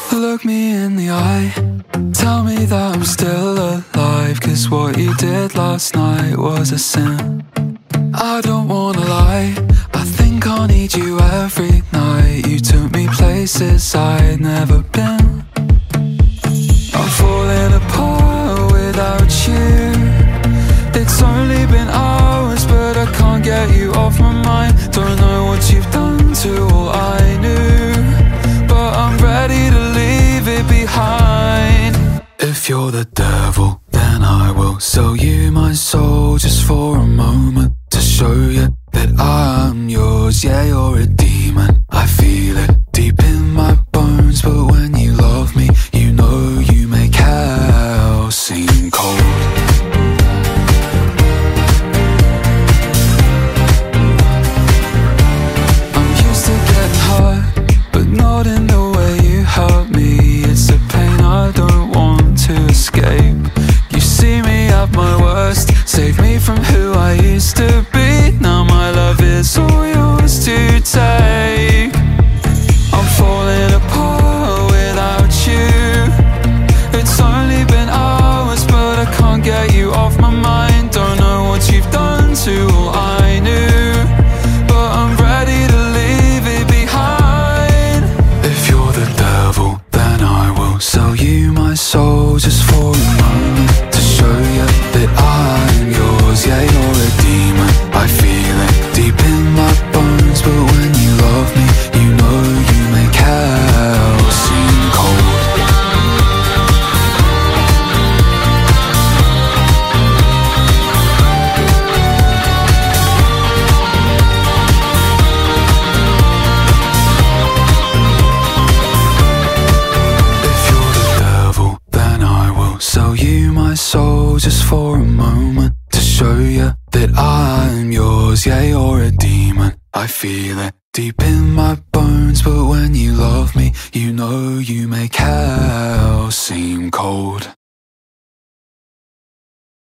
Look me in the eye, tell me that I'm still alive, 'cause what you did last night was a sin. I don't wanna lie, I think I need you every night. You took me places I'd never been. I'm falling apart without you. It's only been hours, but I can't get you off my mind. Don't know what you've done to all I knew, but I'm ready to leave it behind. If you're the devil, then I will sell you my soul just for a moment, to show you that I'm yours. Yeah, you're a demon, I feel it deep in my bones. But when you love me, you know you make hell seem cold. I'm used to getting hurt, but not in the way you hurt me. It's a pain I don't want to escape. You see me at my worst, save me from who I used to be. Now my love is all yours to take. I'm falling apart without you. It's only been hours, but I can't get you off my mind. Don't know what you've done to all I knew, but I'm ready to leave it behind. If you're the devil, then I will sell you my soul just for a moment, to show you that I'm yours. Yeah, you're a demon, I feel it deep in my bones. But when you love me, you know you make hell seem cold. If you're the devil, then I will sell you my soul just for a moment, to show you that I'm yours. Yeah, you're a demon, I feel it deep in my bones. But when you love me, you know you make hell seem cold.